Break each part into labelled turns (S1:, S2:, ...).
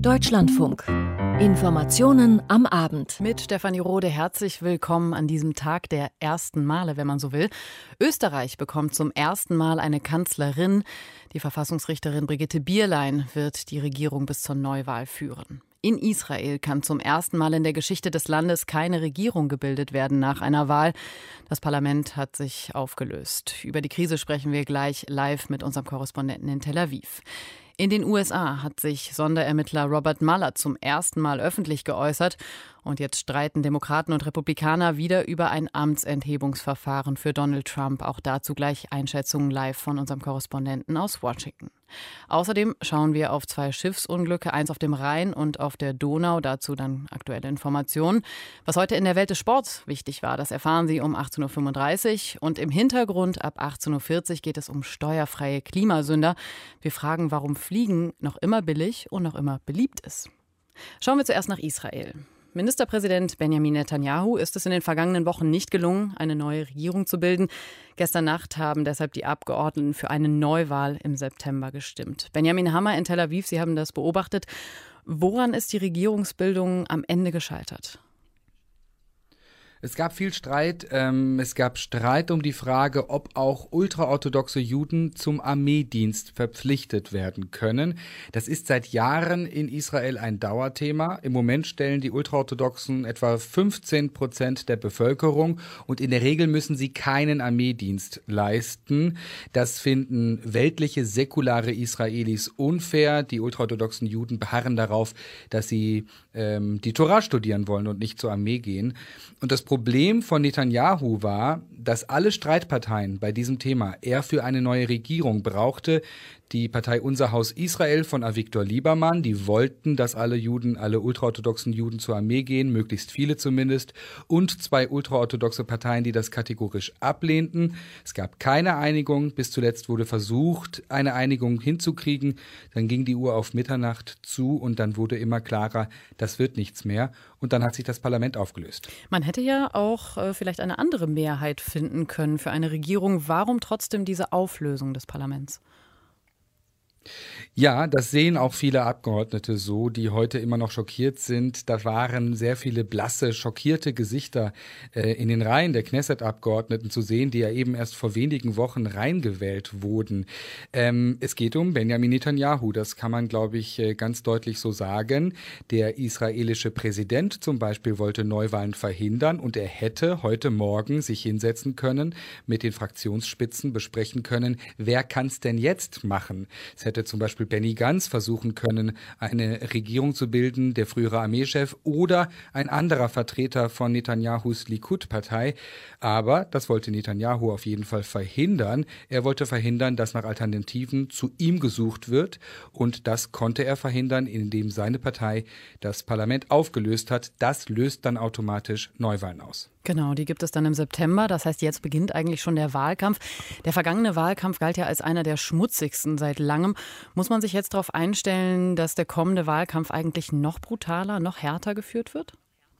S1: Deutschlandfunk. Informationen am Abend.
S2: Mit Stefanie Rode herzlich willkommen an diesem Tag der ersten Male, wenn man so will. Österreich bekommt zum ersten Mal eine Kanzlerin. Die Verfassungsrichterin Brigitte Bierlein wird die Regierung bis zur Neuwahl führen. In Israel kann zum ersten Mal in der Geschichte des Landes keine Regierung gebildet werden nach einer Wahl. Das Parlament hat sich aufgelöst. Über die Krise sprechen wir gleich live mit unserem Korrespondenten in Tel Aviv. In den USA hat sich Sonderermittler Robert Mueller zum ersten Mal öffentlich geäußert. Und jetzt streiten Demokraten und Republikaner wieder über ein Amtsenthebungsverfahren für Donald Trump. Auch dazu gleich Einschätzungen live von unserem Korrespondenten aus Washington. Außerdem schauen wir auf 2 Schiffsunglücke, eins auf dem Rhein und auf der Donau. Dazu dann aktuelle Informationen. Was heute in der Welt des Sports wichtig war, das erfahren Sie um 18.35 Uhr. Und im Hintergrund ab 18.40 Uhr geht es um steuerfreie Klimasünder. Wir fragen, warum Fliegen noch immer billig und noch immer beliebt ist. Schauen wir zuerst nach Israel. Ministerpräsident Benjamin Netanyahu ist es in den vergangenen Wochen nicht gelungen, eine neue Regierung zu bilden. Gestern Nacht haben deshalb die Abgeordneten für eine Neuwahl im September gestimmt. Benjamin Hammer in Tel Aviv, Sie haben das beobachtet. Woran ist die Regierungsbildung am Ende gescheitert?
S3: Es gab viel Streit. Es gab Streit um die Frage, ob auch ultraorthodoxe Juden zum Armeedienst verpflichtet werden können. Das ist seit Jahren in Israel ein Dauerthema. Im Moment stellen die Ultraorthodoxen etwa 15% der Bevölkerung und in der Regel müssen sie keinen Armeedienst leisten. Das finden weltliche, säkulare Israelis unfair. Die ultraorthodoxen Juden beharren darauf, dass sie die Tora studieren wollen und nicht zur Armee gehen. Und das Problem von Netanyahu war, dass alle Streitparteien bei diesem Thema er für eine neue Regierung brauchte. Die Partei Unser Haus Israel von Avigdor Liebermann, die wollten, dass alle Juden, alle ultraorthodoxen Juden zur Armee gehen, möglichst viele zumindest, und 2 ultraorthodoxe Parteien, die das kategorisch ablehnten. Es gab keine Einigung, bis zuletzt wurde versucht, eine Einigung hinzukriegen. Dann ging die Uhr auf Mitternacht zu und dann wurde immer klarer, das wird nichts mehr. Und dann hat sich das Parlament aufgelöst.
S2: Man hätte ja auch vielleicht eine andere Mehrheit finden können für eine Regierung. Warum trotzdem diese Auflösung des Parlaments?
S3: Ja, das sehen auch viele Abgeordnete so, die heute immer noch schockiert sind. Da waren sehr viele blasse, schockierte Gesichter in den Reihen der Knesset-Abgeordneten zu sehen, die ja eben erst vor wenigen Wochen reingewählt wurden. Es geht um Benjamin Netanyahu, das kann man, glaube ich, ganz deutlich so sagen. Der israelische Präsident zum Beispiel wollte Neuwahlen verhindern und er hätte heute Morgen sich hinsetzen können, mit den Fraktionsspitzen besprechen können, wer kann es denn jetzt machen? Es hätte zum Beispiel Benny Gantz versuchen können, eine Regierung zu bilden, der frühere Armeechef oder ein anderer Vertreter von Netanyahus Likud-Partei. Aber das wollte Netanyahu auf jeden Fall verhindern. Er wollte verhindern, dass nach Alternativen zu ihm gesucht wird. Und das konnte er verhindern, indem seine Partei das Parlament aufgelöst hat. Das löst dann automatisch Neuwahlen aus.
S2: Genau, die gibt es dann im September. Das heißt, jetzt beginnt eigentlich schon der Wahlkampf. Der vergangene Wahlkampf galt ja als einer der schmutzigsten seit langem. Muss man sich jetzt darauf einstellen, dass der kommende Wahlkampf eigentlich noch brutaler, noch härter geführt wird?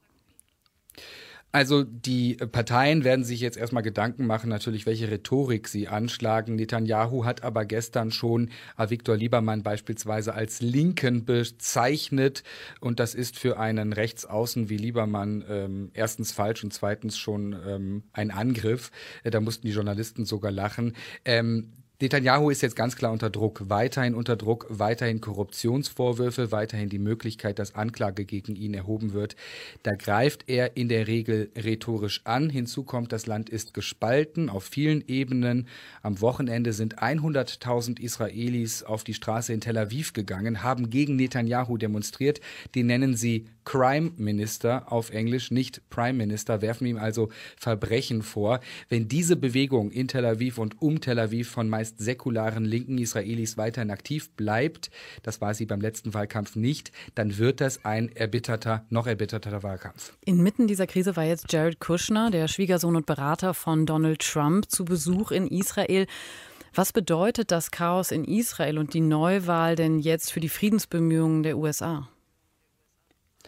S3: Also die Parteien werden sich jetzt erstmal Gedanken machen, natürlich, welche Rhetorik sie anschlagen. Netanyahu hat aber gestern schon Avigdor Liebermann beispielsweise als Linken bezeichnet. Und das ist für einen Rechtsaußen wie Liebermann erstens falsch und zweitens schon ein Angriff. Da mussten die Journalisten sogar lachen. Netanyahu ist jetzt ganz klar unter Druck, weiterhin Korruptionsvorwürfe, weiterhin die Möglichkeit, dass Anklage gegen ihn erhoben wird. Da greift er in der Regel rhetorisch an. Hinzu kommt, das Land ist gespalten auf vielen Ebenen. Am Wochenende sind 100.000 Israelis auf die Straße in Tel Aviv gegangen, haben gegen Netanyahu demonstriert. Den nennen sie Crime Minister auf Englisch, nicht Prime Minister, werfen ihm also Verbrechen vor. Wenn diese Bewegung in Tel Aviv und um Tel Aviv von meist säkularen linken Israelis weiterhin aktiv bleibt, das war sie beim letzten Wahlkampf nicht, dann wird das ein noch erbitterter Wahlkampf.
S2: Inmitten dieser Krise war jetzt Jared Kushner, der Schwiegersohn und Berater von Donald Trump, zu Besuch in Israel. Was bedeutet das Chaos in Israel und die Neuwahl denn jetzt für die Friedensbemühungen der USA?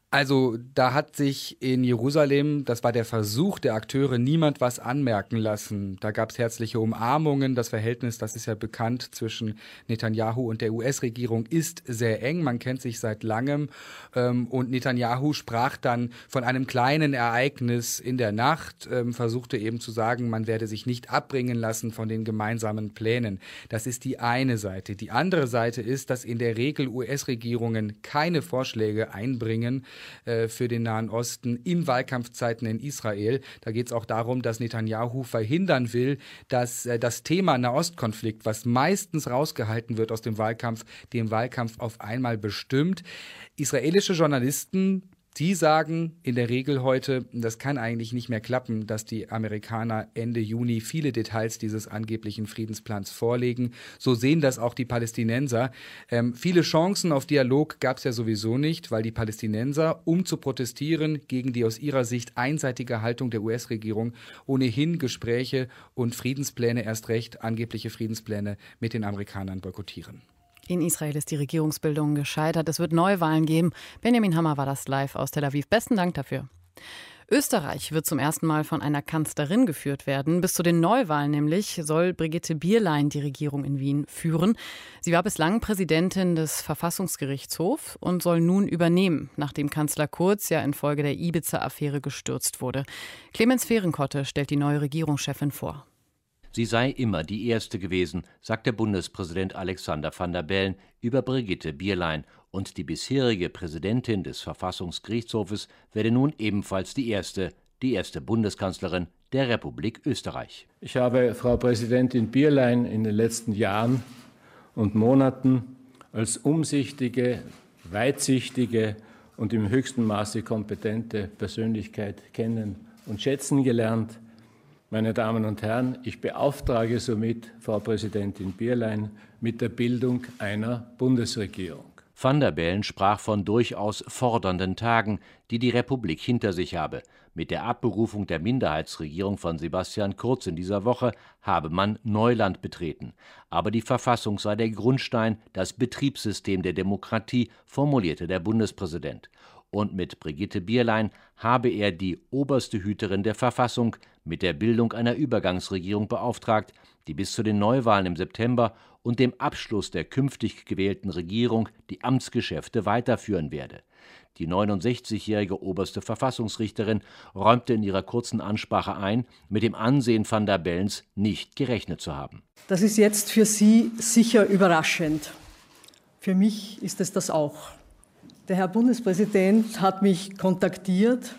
S3: Also da hat sich in Jerusalem, das war der Versuch der Akteure, niemand was anmerken lassen. Da gab es herzliche Umarmungen. Das Verhältnis, das ist ja bekannt, zwischen Netanyahu und der US-Regierung ist sehr eng. Man kennt sich seit langem. Und Netanyahu sprach dann von einem kleinen Ereignis in der Nacht, versuchte eben zu sagen, man werde sich nicht abbringen lassen von den gemeinsamen Plänen. Das ist die eine Seite. Die andere Seite ist, dass in der Regel US-Regierungen keine Vorschläge einbringen für den Nahen Osten in Wahlkampfzeiten in Israel. Da geht es auch darum, dass Netanyahu verhindern will, dass das Thema Nahostkonflikt, was meistens rausgehalten wird aus dem Wahlkampf, den Wahlkampf auf einmal bestimmt. Israelische Journalisten, die sagen in der Regel heute, das kann eigentlich nicht mehr klappen, dass die Amerikaner Ende Juni viele Details dieses angeblichen Friedensplans vorlegen. So sehen das auch die Palästinenser. Viele Chancen auf Dialog gab es ja sowieso nicht, weil die Palästinenser, um zu protestieren gegen die aus ihrer Sicht einseitige Haltung der US-Regierung, ohnehin Gespräche und Friedenspläne, erst recht angebliche Friedenspläne mit den Amerikanern boykottieren.
S2: In Israel ist die Regierungsbildung gescheitert. Es wird Neuwahlen geben. Benjamin Hammer war das live aus Tel Aviv. Besten Dank dafür. Österreich wird zum ersten Mal von einer Kanzlerin geführt werden. Bis zu den Neuwahlen nämlich soll Brigitte Bierlein die Regierung in Wien führen. Sie war bislang Präsidentin des Verfassungsgerichtshofs und soll nun übernehmen, nachdem Kanzler Kurz ja infolge der Ibiza-Affäre gestürzt wurde. Clemens Fehrenkotte stellt die neue Regierungschefin vor.
S4: Sie sei immer die Erste gewesen, sagt der Bundespräsident Alexander Van der Bellen über Brigitte Bierlein. Und die bisherige Präsidentin des Verfassungsgerichtshofes werde nun ebenfalls die erste Bundeskanzlerin der Republik Österreich.
S5: Ich habe Frau Präsidentin Bierlein in den letzten Jahren und Monaten als umsichtige, weitsichtige und im höchsten Maße kompetente Persönlichkeit kennen und schätzen gelernt. Meine Damen und Herren, ich beauftrage somit Frau Präsidentin Bierlein mit der Bildung einer Bundesregierung.
S4: Van der Bellen sprach von durchaus fordernden Tagen, die die Republik hinter sich habe. Mit der Abberufung der Minderheitsregierung von Sebastian Kurz in dieser Woche habe man Neuland betreten. Aber die Verfassung sei der Grundstein, das Betriebssystem der Demokratie, formulierte der Bundespräsident. Und mit Brigitte Bierlein habe er die oberste Hüterin der Verfassung mit der Bildung einer Übergangsregierung beauftragt, die bis zu den Neuwahlen im September und dem Abschluss der künftig gewählten Regierung die Amtsgeschäfte weiterführen werde. Die 69-jährige oberste Verfassungsrichterin räumte in ihrer kurzen Ansprache ein, mit dem Ansehen Van der Bellens nicht gerechnet zu haben.
S6: Das ist jetzt für Sie sicher überraschend. Für mich ist es das auch. Der Herr Bundespräsident hat mich kontaktiert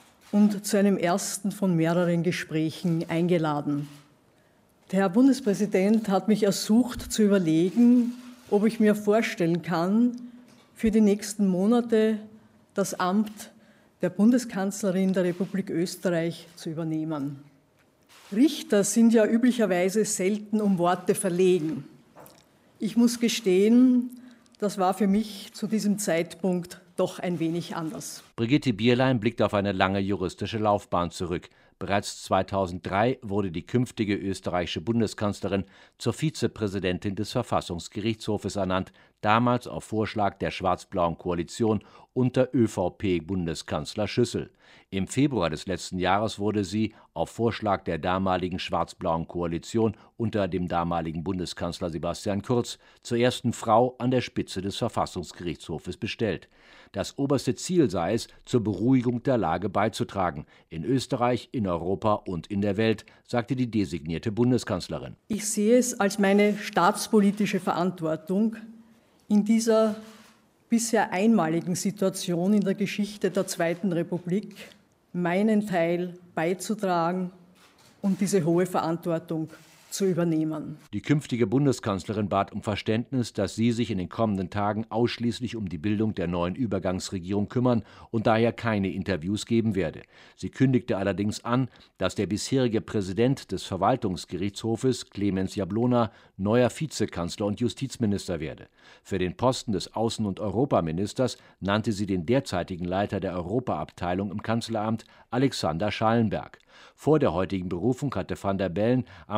S6: und zu einem ersten von mehreren Gesprächen eingeladen. Der Herr Bundespräsident hat mich ersucht zu überlegen, ob ich mir vorstellen kann, für die nächsten Monate das Amt der Bundeskanzlerin der Republik Österreich zu übernehmen. Richter sind ja üblicherweise selten um Worte verlegen. Ich muss gestehen, das war für mich zu diesem Zeitpunkt doch ein wenig anders.
S4: Brigitte Bierlein blickt auf eine lange juristische Laufbahn zurück. Bereits 2003 wurde die künftige österreichische Bundeskanzlerin zur Vizepräsidentin des Verfassungsgerichtshofes ernannt, damals auf Vorschlag der schwarz-blauen Koalition unter ÖVP-Bundeskanzler Schüssel. Im Februar des letzten Jahres wurde sie auf Vorschlag der damaligen schwarz-blauen Koalition unter dem damaligen Bundeskanzler Sebastian Kurz zur ersten Frau an der Spitze des Verfassungsgerichtshofes bestellt. Das oberste Ziel sei es, zur Beruhigung der Lage beizutragen, in Österreich, in Europa und in der Welt, sagte die designierte Bundeskanzlerin.
S6: Ich sehe es als meine staatspolitische Verantwortung, in dieser bisher einmaligen Situation in der Geschichte der Zweiten Republik meinen Teil beizutragen und diese hohe Verantwortung zu übernehmen.
S4: Die künftige Bundeskanzlerin bat um Verständnis, dass sie sich in den kommenden Tagen ausschließlich um die Bildung der neuen Übergangsregierung kümmern und daher keine Interviews geben werde. Sie kündigte allerdings an, dass der bisherige Präsident des Verwaltungsgerichtshofes, Clemens Jablona, neuer Vizekanzler und Justizminister werde. Für den Posten des Außen- und Europaministers nannte sie den derzeitigen Leiter der Europaabteilung im Kanzleramt, Alexander Schallenberg. Vor der heutigen Berufung hatte Van der Bellen am Vormittag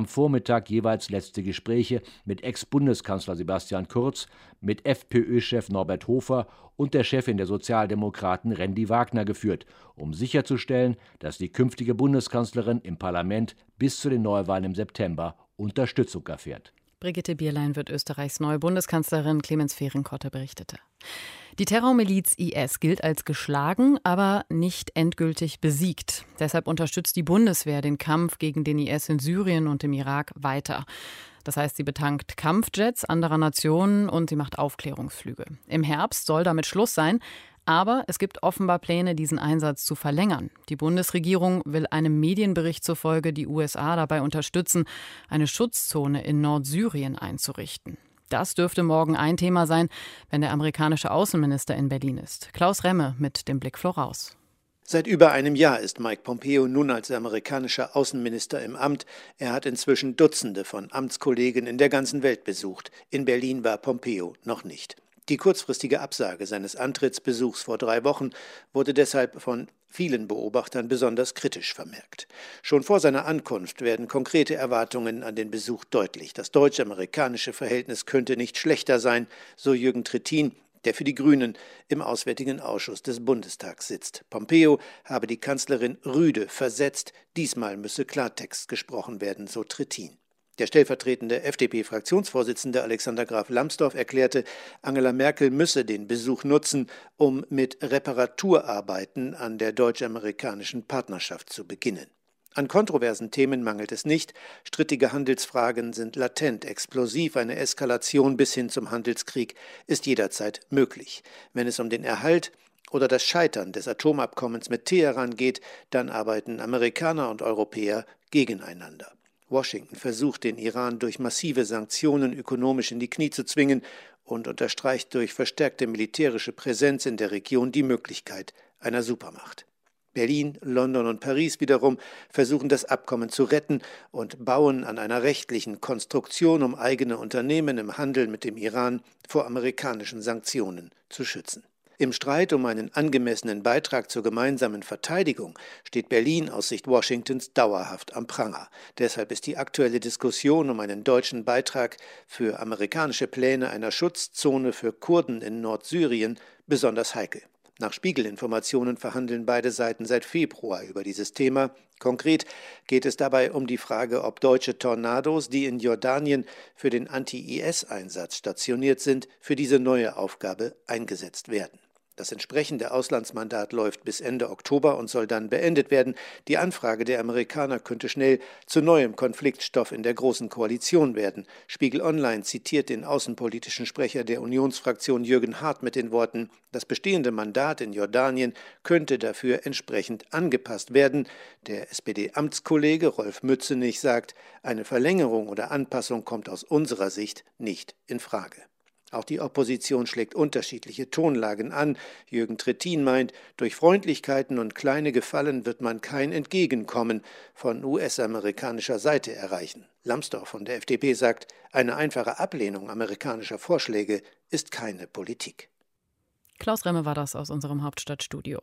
S4: Vormittag jeweils letzte Gespräche mit Ex-Bundeskanzler Sebastian Kurz, mit FPÖ-Chef Norbert Hofer und der Chefin der Sozialdemokraten Randy Wagner geführt, um sicherzustellen, dass die künftige Bundeskanzlerin im Parlament bis zu den Neuwahlen im September Unterstützung erfährt.
S2: Brigitte Bierlein wird Österreichs neue Bundeskanzlerin, Clemens Fehrenkotter berichtete. Die Terrormiliz IS gilt als geschlagen, aber nicht endgültig besiegt. Deshalb unterstützt die Bundeswehr den Kampf gegen den IS in Syrien und im Irak weiter. Das heißt, sie betankt Kampfjets anderer Nationen und sie macht Aufklärungsflüge. Im Herbst soll damit Schluss sein. Aber es gibt offenbar Pläne, diesen Einsatz zu verlängern. Die Bundesregierung will einem Medienbericht zufolge die USA dabei unterstützen, eine Schutzzone in Nordsyrien einzurichten. Das dürfte morgen ein Thema sein, wenn der amerikanische Außenminister in Berlin ist. Klaus Remme mit dem Blick voraus.
S7: Seit über einem Jahr ist Mike Pompeo nun als amerikanischer Außenminister im Amt. Er hat inzwischen Dutzende von Amtskollegen in der ganzen Welt besucht. In Berlin war Pompeo noch nicht. Die kurzfristige Absage seines Antrittsbesuchs vor 3 Wochen wurde deshalb von vielen Beobachtern besonders kritisch vermerkt. Schon vor seiner Ankunft werden konkrete Erwartungen an den Besuch deutlich. Das deutsch-amerikanische Verhältnis könnte nicht schlechter sein, so Jürgen Trittin, der für die Grünen im Auswärtigen Ausschuss des Bundestags sitzt. Pompeo habe die Kanzlerin rüde versetzt. Diesmal müsse Klartext gesprochen werden, so Trittin. Der stellvertretende FDP-Fraktionsvorsitzende Alexander Graf Lambsdorff erklärte, Angela Merkel müsse den Besuch nutzen, um mit Reparaturarbeiten an der deutsch-amerikanischen Partnerschaft zu beginnen. An kontroversen Themen mangelt es nicht. Strittige Handelsfragen sind latent, explosiv. Eine Eskalation bis hin zum Handelskrieg ist jederzeit möglich. Wenn es um den Erhalt oder das Scheitern des Atomabkommens mit Teheran geht, dann arbeiten Amerikaner und Europäer gegeneinander. Washington versucht, den Iran durch massive Sanktionen ökonomisch in die Knie zu zwingen und unterstreicht durch verstärkte militärische Präsenz in der Region die Möglichkeit einer Supermacht. Berlin, London und Paris wiederum versuchen, das Abkommen zu retten und bauen an einer rechtlichen Konstruktion, um eigene Unternehmen im Handel mit dem Iran vor amerikanischen Sanktionen zu schützen. Im Streit um einen angemessenen Beitrag zur gemeinsamen Verteidigung steht Berlin aus Sicht Washingtons dauerhaft am Pranger. Deshalb ist die aktuelle Diskussion um einen deutschen Beitrag für amerikanische Pläne einer Schutzzone für Kurden in Nordsyrien besonders heikel. Nach Spiegel-Informationen verhandeln beide Seiten seit Februar über dieses Thema. Konkret geht es dabei um die Frage, ob deutsche Tornados, die in Jordanien für den Anti-IS-Einsatz stationiert sind, für diese neue Aufgabe eingesetzt werden. Das entsprechende Auslandsmandat läuft bis Ende Oktober und soll dann beendet werden. Die Anfrage der Amerikaner könnte schnell zu neuem Konfliktstoff in der Großen Koalition werden. Spiegel Online zitiert den außenpolitischen Sprecher der Unionsfraktion Jürgen Hart mit den Worten: Das bestehende Mandat in Jordanien könnte dafür entsprechend angepasst werden. Der SPD-Amtskollege Rolf Mützenich sagt, eine Verlängerung oder Anpassung kommt aus unserer Sicht nicht in Frage. Auch die Opposition schlägt unterschiedliche Tonlagen an. Jürgen Trittin meint, durch Freundlichkeiten und kleine Gefallen wird man kein Entgegenkommen von US-amerikanischer Seite erreichen. Lambsdorff von der FDP sagt, eine einfache Ablehnung amerikanischer Vorschläge ist keine Politik.
S2: Klaus Remme war das aus unserem Hauptstadtstudio.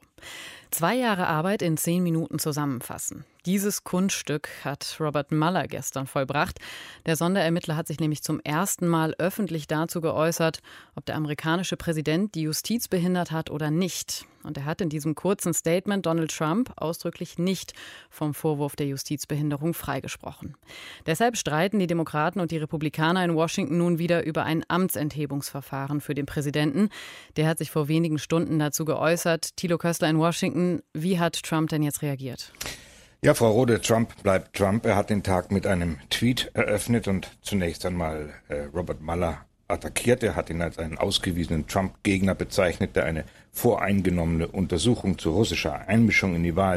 S2: 2 Jahre Arbeit in 10 Minuten zusammenfassen. Dieses Kunststück hat Robert Mueller gestern vollbracht. Der Sonderermittler hat sich nämlich zum ersten Mal öffentlich dazu geäußert, ob der amerikanische Präsident die Justiz behindert hat oder nicht. Und er hat in diesem kurzen Statement Donald Trump ausdrücklich nicht vom Vorwurf der Justizbehinderung freigesprochen. Deshalb streiten die Demokraten und die Republikaner in Washington nun wieder über ein Amtsenthebungsverfahren für den Präsidenten. Der hat sich vor wenigen Stunden dazu geäußert. Thilo Köstler in Washington, wie hat Trump denn jetzt reagiert?
S8: Ja, Frau Rode, Trump bleibt Trump. Er hat den Tag mit einem Tweet eröffnet und zunächst einmal Robert Mueller attackiert. Er hat ihn als einen ausgewiesenen Trump-Gegner bezeichnet, der eine voreingenommene Untersuchung zu russischer Einmischung in die Wahl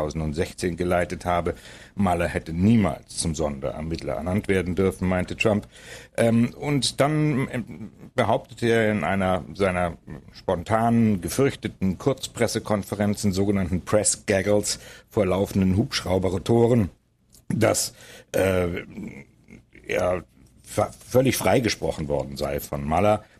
S8: 2016 geleitet habe. Mueller hätte niemals zum Sonderermittler ernannt werden dürfen, meinte Trump. Und dann behauptete er in einer seiner spontanen, gefürchteten Kurzpressekonferenzen, sogenannten Press Gaggles, vor laufenden Hubschrauberrotoren, dass er völlig freigesprochen worden sei von Mueller.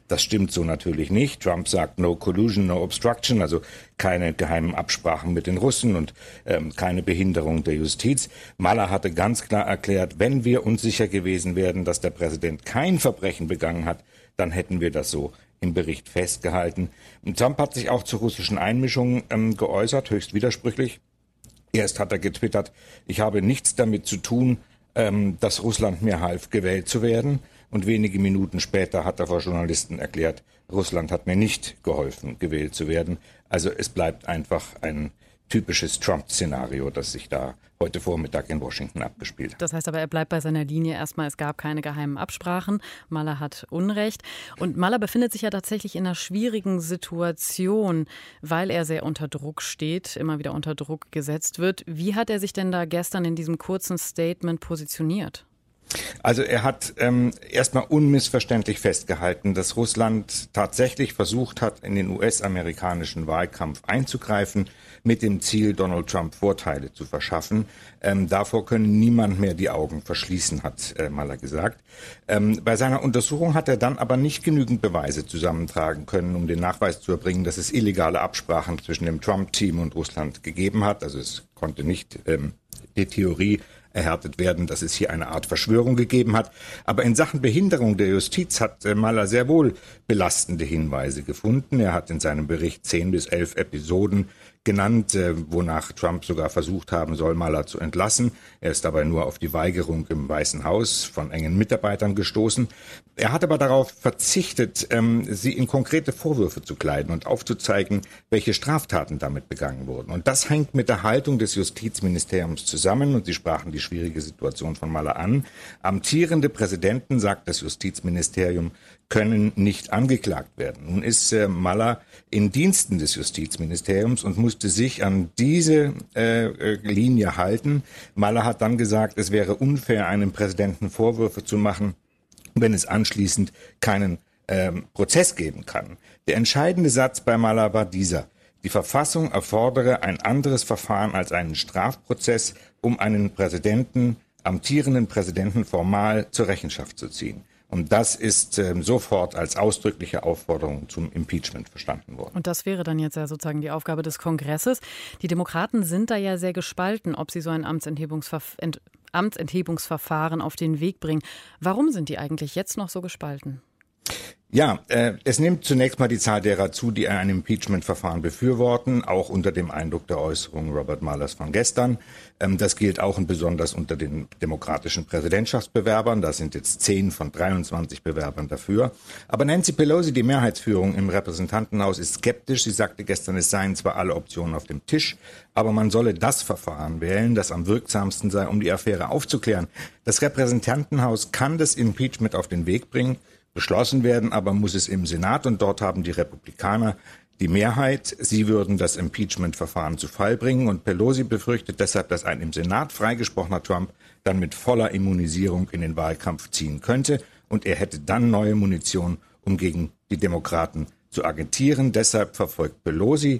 S8: Das stimmt so natürlich nicht. Trump sagt no collusion, no obstruction, also keine geheimen Absprachen mit den Russen und keine Behinderung der Justiz. Mueller hatte ganz klar erklärt, wenn wir uns sicher gewesen wären, dass der Präsident kein Verbrechen begangen hat, dann hätten wir das so im Bericht festgehalten. Trump hat sich auch zu russischen Einmischungen geäußert, höchst widersprüchlich. Erst hat er getwittert, ich habe nichts damit zu tun, dass Russland mir half, gewählt zu werden. Und wenige Minuten später hat er vor Journalisten erklärt, Russland hat mir nicht geholfen, gewählt zu werden. Also es bleibt einfach ein typisches Trump-Szenario, das sich da heute Vormittag in Washington abgespielt hat.
S2: Das heißt aber, er bleibt bei seiner Linie. Erstmal, es gab keine geheimen Absprachen. Mueller hat Unrecht. Und Mueller befindet sich ja tatsächlich in einer schwierigen Situation, weil er sehr unter Druck steht, immer wieder unter Druck gesetzt wird. Wie hat er sich denn da gestern in diesem kurzen Statement positioniert?
S8: Also er hat erstmal unmissverständlich festgehalten, dass Russland tatsächlich versucht hat, in den US-amerikanischen Wahlkampf einzugreifen, mit dem Ziel, Donald Trump Vorteile zu verschaffen. Davor können niemand mehr die Augen verschließen, hat Mueller gesagt. Bei seiner Untersuchung hat er dann aber nicht genügend Beweise zusammentragen können, um den Nachweis zu erbringen, dass es illegale Absprachen zwischen dem Trump-Team und Russland gegeben hat. Also es konnte nicht die Theorie erhärtet werden, dass es hier eine Art Verschwörung gegeben hat. Aber in Sachen Behinderung der Justiz hat Mueller sehr wohl belastende Hinweise gefunden. Er hat in seinem Bericht 10 bis 11 Episoden genannt, wonach Trump sogar versucht haben soll, Mueller zu entlassen. Er ist dabei nur auf die Weigerung im Weißen Haus von engen Mitarbeitern gestoßen. Er hat aber darauf verzichtet, sie in konkrete Vorwürfe zu kleiden und aufzuzeigen, welche Straftaten damit begangen wurden. Und das hängt mit der Haltung des Justizministeriums zusammen. Und Sie sprachen die schwierige Situation von Mueller an. Amtierende Präsidenten, sagt das Justizministerium, können nicht angeklagt werden. Nun ist Mueller in Diensten des Justizministeriums und musste sich an diese Linie halten. Mueller hat dann gesagt, es wäre unfair, einem Präsidenten Vorwürfe zu machen, wenn es anschließend keinen Prozess geben kann. Der entscheidende Satz bei Mueller war dieser: Die Verfassung erfordere ein anderes Verfahren als einen Strafprozess, um einen amtierenden Präsidenten formal zur Rechenschaft zu ziehen. Und das ist sofort als ausdrückliche Aufforderung zum Impeachment verstanden worden.
S2: Und das wäre dann jetzt ja sozusagen die Aufgabe des Kongresses. Die Demokraten sind da ja sehr gespalten, ob sie so ein Amtsenthebungsverfahren auf den Weg bringen. Warum sind die eigentlich jetzt noch so gespalten?
S8: Ja, es nimmt zunächst mal die Zahl derer zu, die ein Impeachment-Verfahren befürworten, auch unter dem Eindruck der Äußerungen Robert Muellers von gestern. Das gilt auch und besonders unter den demokratischen Präsidentschaftsbewerbern. Da sind jetzt 10 von 23 Bewerbern dafür. Aber Nancy Pelosi, die Mehrheitsführung im Repräsentantenhaus, ist skeptisch. Sie sagte gestern, es seien zwar alle Optionen auf dem Tisch, aber man solle das Verfahren wählen, das am wirksamsten sei, um die Affäre aufzuklären. Das Repräsentantenhaus kann das Impeachment auf den Weg bringen. Beschlossen werden aber muss es im Senat, und dort haben die Republikaner die Mehrheit. Sie würden das Impeachment-Verfahren zu Fall bringen, und Pelosi befürchtet deshalb, dass ein im Senat freigesprochener Trump dann mit voller Immunisierung in den Wahlkampf ziehen könnte, und er hätte dann neue Munition, um gegen die Demokraten zu agitieren. Deshalb verfolgt Pelosi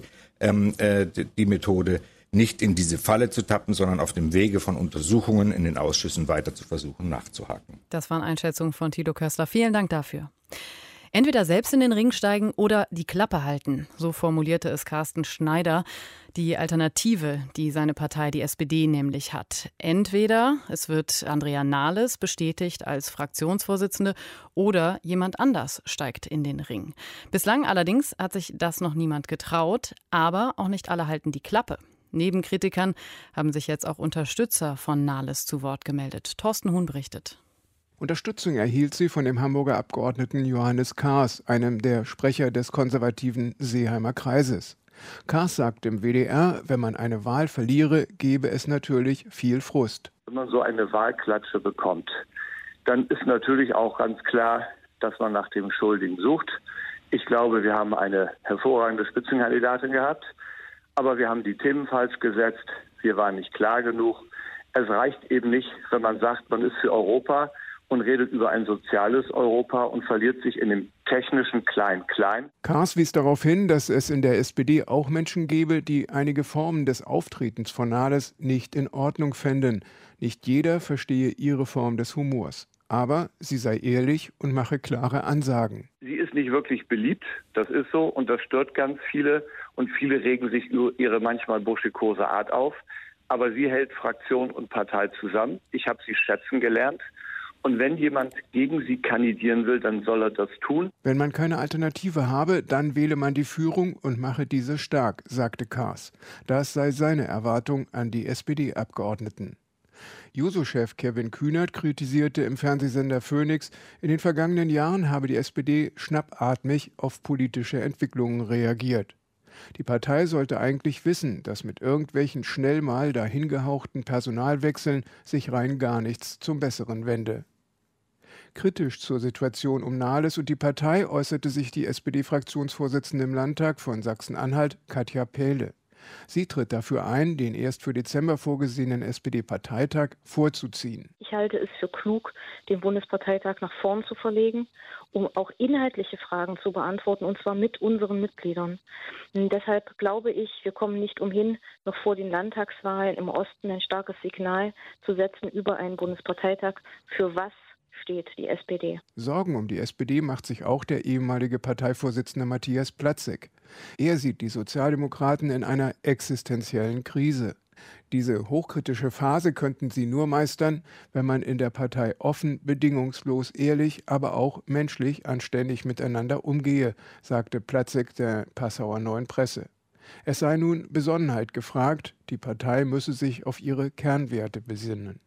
S8: die Methode, nicht in diese Falle zu tappen, sondern auf dem Wege von Untersuchungen in den Ausschüssen weiter zu versuchen, nachzuhaken.
S2: Das waren Einschätzungen von Thilo Köstler. Vielen Dank dafür. Entweder selbst in den Ring steigen oder die Klappe halten. So formulierte es Carsten Schneider, die Alternative, die seine Partei, die SPD, nämlich hat. Entweder es wird Andrea Nahles bestätigt als Fraktionsvorsitzende oder jemand anders steigt in den Ring. Bislang allerdings hat sich das noch niemand getraut, aber auch nicht alle halten die Klappe. Neben Kritikern haben sich jetzt auch Unterstützer von Nahles zu Wort gemeldet. Thorsten Huhn berichtet.
S9: Unterstützung erhielt sie von dem Hamburger Abgeordneten Johannes Kahrs, einem der Sprecher des konservativen Seeheimer Kreises. Kahrs sagt im WDR, wenn man eine Wahl verliere, gebe es natürlich viel Frust.
S10: Wenn man so eine Wahlklatsche bekommt, dann ist natürlich auch ganz klar, dass man nach dem Schuldigen sucht. Ich glaube, wir haben eine hervorragende Spitzenkandidatin gehabt. Aber wir haben die Themen falsch gesetzt, wir waren nicht klar genug. Es reicht eben nicht, wenn man sagt, man ist für Europa und redet über ein soziales Europa und verliert sich in dem technischen Klein-Klein.
S9: Kahrs wies darauf hin, dass es in der SPD auch Menschen gebe, die einige Formen des Auftretens von Nahles nicht in Ordnung fänden. Nicht jeder verstehe ihre Form des Humors. Aber sie sei ehrlich und mache klare Ansagen.
S10: Sie ist nicht wirklich beliebt, das ist so, und das stört ganz viele. Und viele regen sich über ihre manchmal burschikose Art auf. Aber sie hält Fraktion und Partei zusammen. Ich habe sie schätzen gelernt. Und wenn jemand gegen sie kandidieren will, dann soll er das tun.
S9: Wenn man keine Alternative habe, dann wähle man die Führung und mache diese stark, sagte Kaas. Das sei seine Erwartung an die SPD-Abgeordneten. Juso-Chef Kevin Kühnert kritisierte im Fernsehsender Phoenix, in den vergangenen Jahren habe die SPD schnappatmig auf politische Entwicklungen reagiert. Die Partei sollte eigentlich wissen, dass mit irgendwelchen schnell mal dahingehauchten Personalwechseln sich rein gar nichts zum Besseren wende. Kritisch zur Situation um Nahles und die Partei äußerte sich die SPD-Fraktionsvorsitzende im Landtag von Sachsen-Anhalt, Katja Pähle. Sie tritt dafür ein, den erst für Dezember vorgesehenen SPD-Parteitag vorzuziehen.
S11: Ich halte es für klug, den Bundesparteitag nach vorn zu verlegen, um auch inhaltliche Fragen zu beantworten, und zwar mit unseren Mitgliedern. Und deshalb glaube ich, wir kommen nicht umhin, noch vor den Landtagswahlen im Osten ein starkes Signal zu setzen über einen Bundesparteitag. Für was steht die SPD?
S9: Sorgen um die SPD macht sich auch der ehemalige Parteivorsitzende Matthias Platzek. Er sieht die Sozialdemokraten in einer existenziellen Krise. Diese hochkritische Phase könnten sie nur meistern, wenn man in der Partei offen, bedingungslos, ehrlich, aber auch menschlich anständig miteinander umgehe, sagte Platzek der Passauer Neuen Presse. Es sei nun Besonnenheit gefragt, die Partei müsse sich auf ihre Kernwerte besinnen.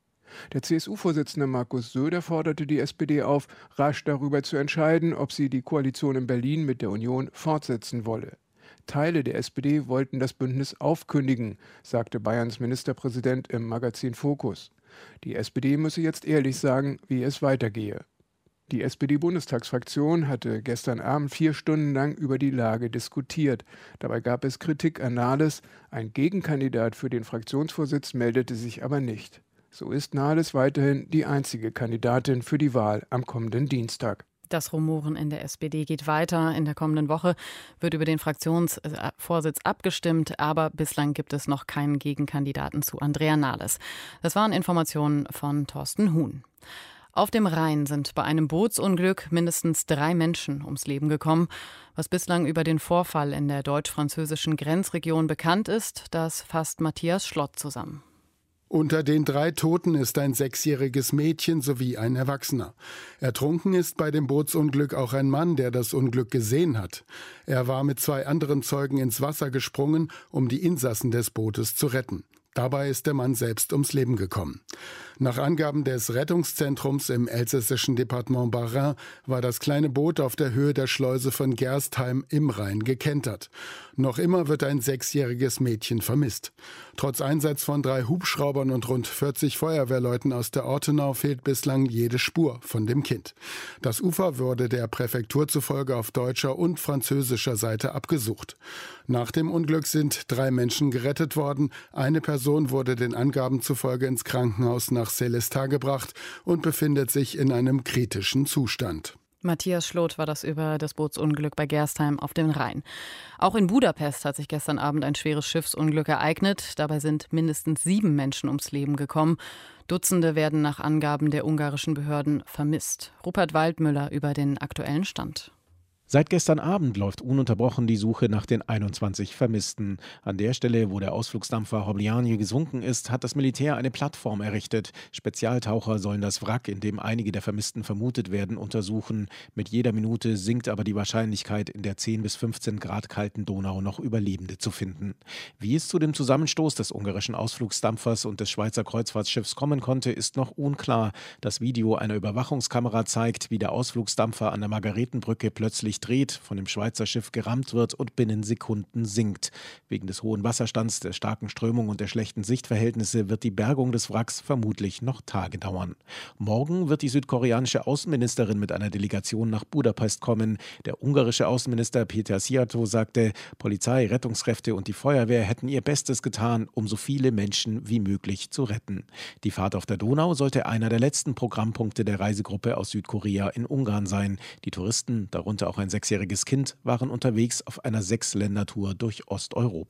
S9: Der CSU-Vorsitzende Markus Söder forderte die SPD auf, rasch darüber zu entscheiden, ob sie die Koalition in Berlin mit der Union fortsetzen wolle. Teile der SPD wollten das Bündnis aufkündigen, sagte Bayerns Ministerpräsident im Magazin Focus. Die SPD müsse jetzt ehrlich sagen, wie es weitergehe. Die SPD-Bundestagsfraktion hatte gestern Abend 4 Stunden lang über die Lage diskutiert. Dabei gab es Kritik an Nahles. Ein Gegenkandidat für den Fraktionsvorsitz meldete sich aber nicht. So ist Nahles weiterhin die einzige Kandidatin für die Wahl am kommenden Dienstag.
S2: Das Rumoren in der SPD geht weiter. In der kommenden Woche wird über den Fraktionsvorsitz abgestimmt, aber bislang gibt es noch keinen Gegenkandidaten zu Andrea Nahles. Das waren Informationen von Thorsten Huhn. Auf dem Rhein sind bei einem Bootsunglück mindestens 3 Menschen ums Leben gekommen. Was bislang über den Vorfall in der deutsch-französischen Grenzregion bekannt ist, das fasst Matthias Schlott zusammen.
S12: Unter den 3 Toten ist ein 6-jähriges Mädchen sowie ein Erwachsener. Ertrunken ist bei dem Bootsunglück auch ein Mann, der das Unglück gesehen hat. Er war mit 2 anderen Zeugen ins Wasser gesprungen, um die Insassen des Bootes zu retten. Dabei ist der Mann selbst ums Leben gekommen. Nach Angaben des Rettungszentrums im elsässischen Departement Bas-Rhin war das kleine Boot auf der Höhe der Schleuse von Gerstheim im Rhein gekentert. Noch immer wird ein 6-jähriges Mädchen vermisst. Trotz Einsatz von 3 Hubschraubern und rund 40 Feuerwehrleuten aus der Ortenau fehlt bislang jede Spur von dem Kind. Das Ufer wurde der Präfektur zufolge auf deutscher und französischer Seite abgesucht. Nach dem Unglück sind 3 Menschen gerettet worden. Eine Person wurde den Angaben zufolge ins Krankenhaus nach Sélestat gebracht und befindet sich in einem kritischen Zustand.
S2: Matthias Schlott war das über das Bootsunglück bei Gerstheim auf dem Rhein. Auch in Budapest hat sich gestern Abend ein schweres Schiffsunglück ereignet. Dabei sind mindestens 7 Menschen ums Leben gekommen. Dutzende werden nach Angaben der ungarischen Behörden vermisst. Rupert Waldmüller über den aktuellen Stand.
S13: Seit gestern Abend läuft ununterbrochen die Suche nach den 21 Vermissten. An der Stelle, wo der Ausflugsdampfer Hoblianie gesunken ist, hat das Militär eine Plattform errichtet. Spezialtaucher sollen das Wrack, in dem einige der Vermissten vermutet werden, untersuchen. Mit jeder Minute sinkt aber die Wahrscheinlichkeit, in der 10 bis 15 Grad kalten Donau noch Überlebende zu finden. Wie es zu dem Zusammenstoß des ungarischen Ausflugsdampfers und des Schweizer Kreuzfahrtschiffs kommen konnte, ist noch unklar. Das Video einer Überwachungskamera zeigt, wie der Ausflugsdampfer an der Margaretenbrücke plötzlich dreht, von dem Schweizer Schiff gerammt wird und binnen Sekunden sinkt. Wegen des hohen Wasserstands, der starken Strömung und der schlechten Sichtverhältnisse wird die Bergung des Wracks vermutlich noch Tage dauern. Morgen wird die südkoreanische Außenministerin mit einer Delegation nach Budapest kommen. Der ungarische Außenminister Péter Szijjártó sagte, Polizei, Rettungskräfte und die Feuerwehr hätten ihr Bestes getan, um so viele Menschen wie möglich zu retten. Die Fahrt auf der Donau sollte einer der letzten Programmpunkte der Reisegruppe aus Südkorea in Ungarn sein. Die Touristen, darunter auch ein 6-jähriges Kind, waren unterwegs auf einer 6-Länder-Tour durch Osteuropa.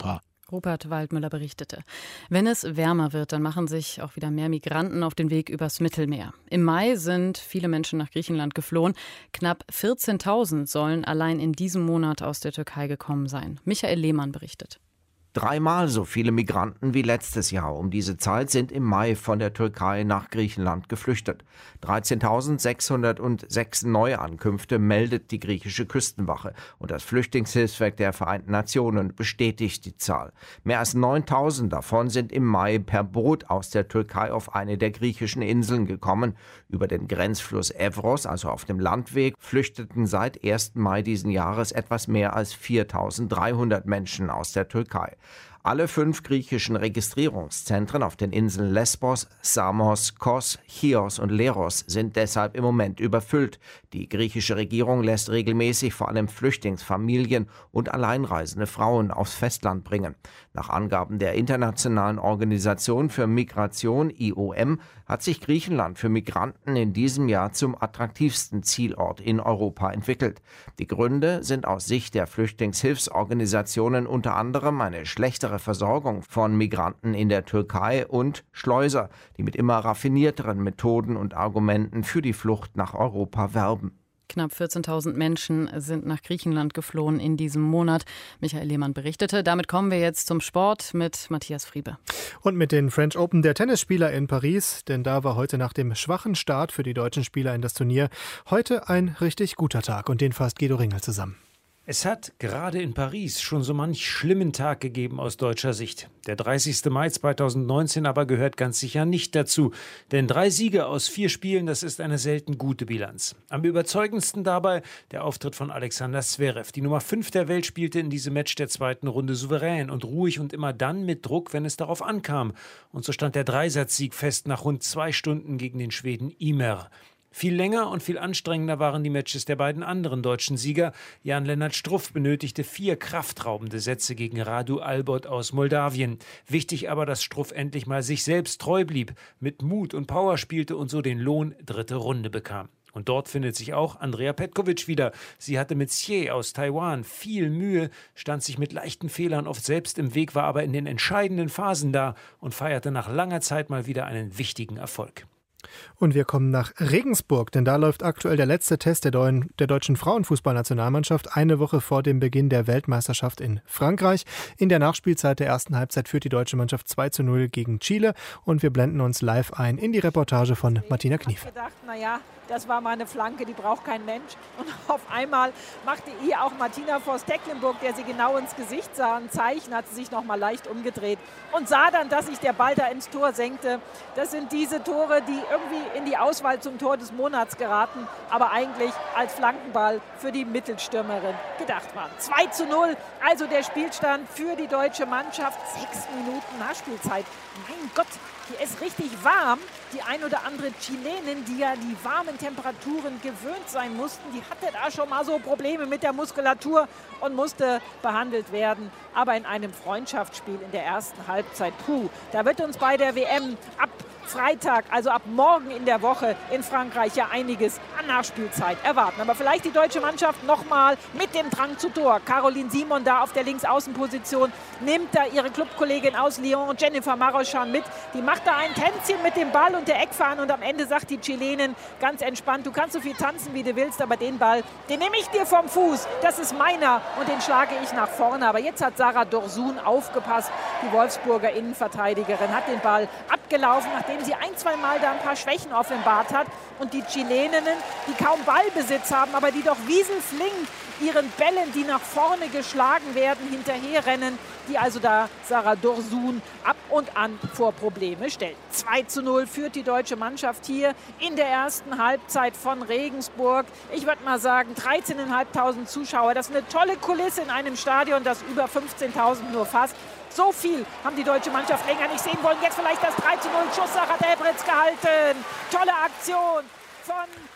S2: Rupert Waldmüller berichtete. Wenn es wärmer wird, dann machen sich auch wieder mehr Migranten auf den Weg übers Mittelmeer. Im Mai sind viele Menschen nach Griechenland geflohen. Knapp 14.000 sollen allein in diesem Monat aus der Türkei gekommen sein. Michael Lehmann berichtet.
S14: 3-mal so viele Migranten wie letztes Jahr um diese Zeit sind im Mai von der Türkei nach Griechenland geflüchtet. 13.606 Neuankünfte meldet die griechische Küstenwache und das Flüchtlingshilfswerk der Vereinten Nationen bestätigt die Zahl. Mehr als 9.000 davon sind im Mai per Boot aus der Türkei auf eine der griechischen Inseln gekommen. Über den Grenzfluss Evros, also auf dem Landweg, flüchteten seit 1. Mai diesen Jahres etwas mehr als 4.300 Menschen aus der Türkei. Alle 5 griechischen Registrierungszentren auf den Inseln Lesbos, Samos, Kos, Chios und Leros sind deshalb im Moment überfüllt. Die griechische Regierung lässt regelmäßig vor allem Flüchtlingsfamilien und alleinreisende Frauen aufs Festland bringen. Nach Angaben der Internationalen Organisation für Migration IOM hat sich Griechenland für Migranten in diesem Jahr zum attraktivsten Zielort in Europa entwickelt. Die Gründe sind aus Sicht der Flüchtlingshilfsorganisationen unter anderem eine schlechtere Versorgung von Migranten in der Türkei und Schleuser, die mit immer raffinierteren Methoden und Argumenten für die Flucht nach Europa werben.
S2: Knapp 14.000 Menschen sind nach Griechenland geflohen in diesem Monat. Michael Lehmann berichtete. Damit kommen wir jetzt zum Sport mit Matthias Friebe.
S15: Und mit den French Open der Tennisspieler in Paris, denn da war heute nach dem schwachen Start für die deutschen Spieler in das Turnier heute ein richtig guter Tag und den fasst Guido Ringel zusammen.
S16: Es hat gerade in Paris schon so manch schlimmen Tag gegeben aus deutscher Sicht. Der 30. Mai 2019 aber gehört ganz sicher nicht dazu. Denn 3 Siege aus 4 Spielen, das ist eine selten gute Bilanz. Am überzeugendsten dabei der Auftritt von Alexander Zverev. Die Nummer 5 der Welt spielte in diesem Match der zweiten Runde souverän und ruhig und immer dann mit Druck, wenn es darauf ankam. Und so stand der Dreisatzsieg fest nach rund 2 Stunden gegen den Schweden Ymer. Viel länger und viel anstrengender waren die Matches der beiden anderen deutschen Sieger. Jan-Lennart Struff benötigte 4 kraftraubende Sätze gegen Radu Albot aus Moldawien. Wichtig aber, dass Struff endlich mal sich selbst treu blieb, mit Mut und Power spielte und so den Lohn 3. Runde bekam. Und dort findet sich auch Andrea Petkovic wieder. Sie hatte mit Xie aus Taiwan viel Mühe, stand sich mit leichten Fehlern oft selbst im Weg, war aber in den entscheidenden Phasen da und feierte nach langer Zeit mal wieder einen wichtigen Erfolg.
S15: Und wir kommen nach Regensburg, denn da läuft aktuell der letzte Test der deutschen Frauenfußballnationalmannschaft eine Woche vor dem Beginn der Weltmeisterschaft in Frankreich. In der Nachspielzeit der ersten Halbzeit führt die deutsche Mannschaft 2:0 gegen Chile und wir blenden uns live ein in die Reportage von Martina Knief.
S17: Ich habe gedacht, naja, das war mal eine Flanke, die braucht kein Mensch. Und auf einmal machte ihr auch Martina Voss-Tecklenburg, der sie genau ins Gesicht sah, ein Zeichen, hat sie sich noch mal leicht umgedreht und sah dann, dass sich der Ball da ins Tor senkte. Das sind diese Tore, die irgendwie in die Auswahl zum Tor des Monats geraten, aber eigentlich als Flankenball für die Mittelstürmerin gedacht waren. 2:0, also der Spielstand für die deutsche Mannschaft. 6 Minuten Nachspielzeit. Mein Gott, hier ist richtig warm. Die ein oder andere Chilenin, die ja die warmen Temperaturen gewöhnt sein mussten, die hatte da schon mal so Probleme mit der Muskulatur und musste behandelt werden. Aber in einem Freundschaftsspiel in der ersten Halbzeit, da wird uns bei der WM ab Freitag, also ab morgen in der Woche in Frankreich ja einiges an Nachspielzeit erwarten. Aber vielleicht die deutsche Mannschaft nochmal mit dem Drang zu Tor. Caroline Simon da auf der Linksaußenposition nimmt da ihre Clubkollegin aus Lyon, Jennifer Maroschan, mit. Die macht da ein Tänzchen mit dem Ball und der Eckfahne und am Ende sagt die Chilenin ganz entspannt, du kannst so viel tanzen, wie du willst, aber den Ball, den nehme ich dir vom Fuß. Das ist meiner und den schlage ich nach vorne. Aber jetzt hat Sarah Dorsun aufgepasst. Die Wolfsburger Innenverteidigerin hat den Ball abgelaufen, nachdem sie 1-2 Mal da ein paar Schwächen offenbart hat. Und die Chileninnen, die kaum Ballbesitz haben, aber die doch wieselflink ihren Bällen, die nach vorne geschlagen werden, hinterherrennen, die also da Sarah Dorsun ab und an vor Probleme stellt. 2:0 führt die deutsche Mannschaft hier in der ersten Halbzeit von Regensburg. Ich würde mal sagen, 13.500 Zuschauer. Das ist eine tolle Kulisse in einem Stadion, das über 15.000 nur fasst. So viel haben die deutsche Mannschaft länger nicht sehen wollen. Jetzt vielleicht das 3:0. Schuss, Sarah Delbritz gehalten. Tolle Aktion von...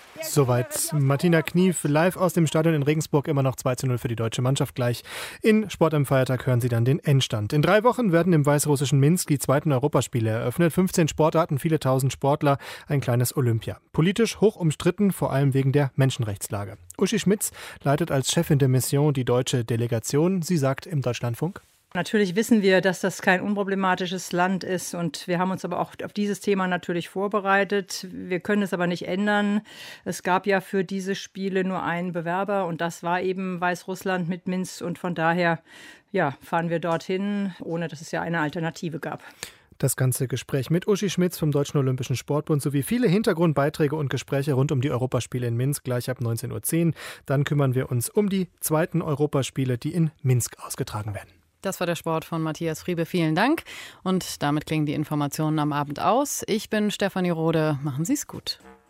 S15: Soweit Martina Knief live aus dem Stadion in Regensburg, immer noch 2:0 für die deutsche Mannschaft gleich. In Sport am Feiertag hören Sie dann den Endstand. In 3 Wochen werden im weißrussischen Minsk die 2. Europaspiele eröffnet. 15 Sportarten, viele tausend Sportler, ein kleines Olympia. Politisch hoch umstritten, vor allem wegen der Menschenrechtslage. Uschi Schmitz leitet als Chefin de Mission die deutsche Delegation. Sie sagt im Deutschlandfunk:
S18: Natürlich wissen wir, dass das kein unproblematisches Land ist und wir haben uns aber auch auf dieses Thema natürlich vorbereitet. Wir können es aber nicht ändern. Es gab ja für diese Spiele nur einen Bewerber und das war eben Weißrussland mit Minsk und von daher fahren wir dorthin, ohne dass es ja eine Alternative gab.
S15: Das ganze Gespräch mit Uschi Schmitz vom Deutschen Olympischen Sportbund sowie viele Hintergrundbeiträge und Gespräche rund um die Europaspiele in Minsk gleich ab 19:10 Uhr. Dann kümmern wir uns um die zweiten Europaspiele, die in Minsk ausgetragen werden.
S2: Das war der Sport von Matthias Friebe. Vielen Dank. Und damit klingen die Informationen am Abend aus. Ich bin Stefanie Rode. Machen Sie es gut.